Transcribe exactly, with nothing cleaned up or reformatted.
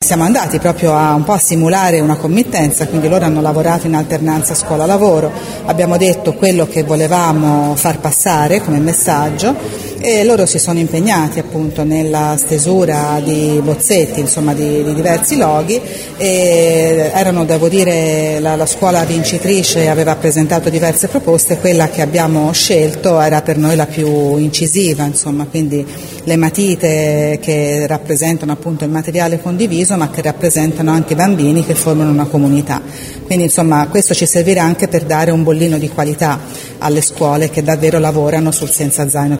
siamo andati proprio a un po' a simulare una committenza, quindi loro hanno lavorato in alternanza scuola-lavoro, abbiamo detto quello che volevamo far passare come messaggio e loro si sono impegnati appunto nella stesura di bozzetti, insomma di, di diversi loghi, e erano, devo dire, la, la scuola vincitrice aveva presentato diverse proposte, quella che abbiamo scelto era per noi la più incisiva, insomma, quindi le matite che rappresentano appunto il materiale condiviso ma che rappresentano anche i bambini che formano una comunità, quindi insomma questo ci servirà anche per dare un bollino di qualità alle scuole che davvero lavorano sul senza zaino.